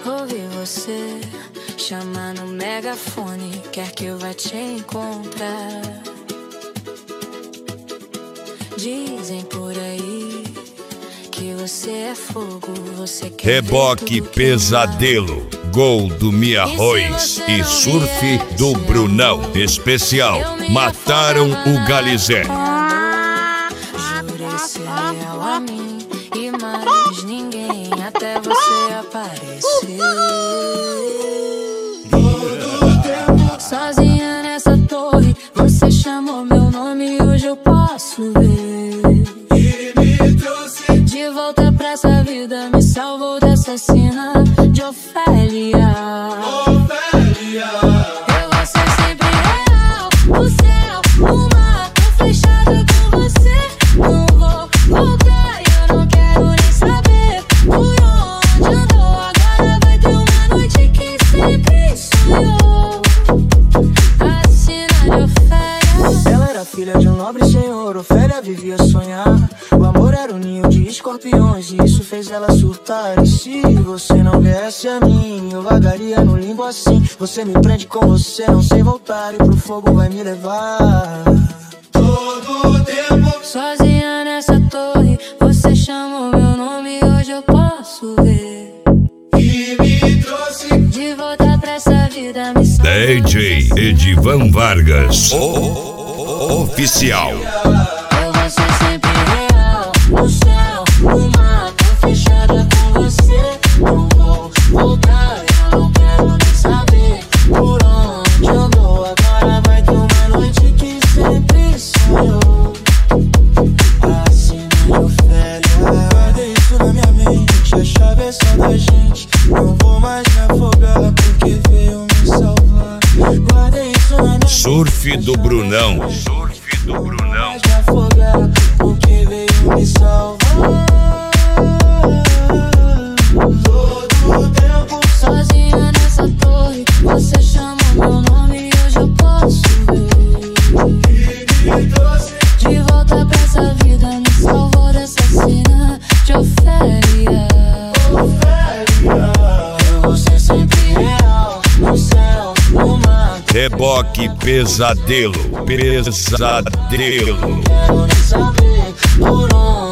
Ouvi você chamar no megafone, quer que eu vá te encontrar. Dizem por aí que você é fogo, você quer Reboque Pesadelo, gol do Mia Arroz e surf do Brunão. Especial, mataram o Galizé. Jurei ser leal a mim e mais ninguém até você aparecer. Todo tempo sozinha nessa torre, você chamou meu nome e hoje eu posso ver. E me trouxe de volta pra essa vida, me salvou dessa cena de Ofélia. Eu vou ser sempre real, o céu, o mar, tô fechada com você. Não vou voltar e eu não quero nem saber por onde andou. Agora vai ter uma noite que sempre sonhou. A cena de Ofélia. Ela era filha de um nobre senhor, Ofélia vivia a sonhar. O amor era um ninho de escorpiões e isso fez ela surtar. E se você não viesse a mim, eu vagaria no limbo assim. Você me prende com você, não sei voltar, e pro fogo vai me levar. Todo tempo Sozinha nessa torre, você chamou meu nome e hoje eu posso ver. e me trouxe De volta pra essa vida, me salvou. DJ Edivan Vargas, oficial. Eu vou ser sempre real, o céu, o mar, tô fechada com você. Não vou voltar, eu não quero nem saber por onde andou. Agora vai ter uma noite que sempre sonhou. a cena de Ofélia. Guardei isso na minha mente, a chave é só da gente. Não vou mais me afogar porque veio me salvar. Guardei isso na minha Surf do Brunão. Surf do Brunão. me afogar porque veio me salvar. Todo tempo Sozinha nessa torre, você chamou meu nome e hoje eu posso ver. me trouxe De volta pra essa vida, me salvou dessa cena de Ofélia. Eu vou ser sempre real, no céu, no mar. Reboque Pesadelo, Pesadelo. Quero nem saber por onde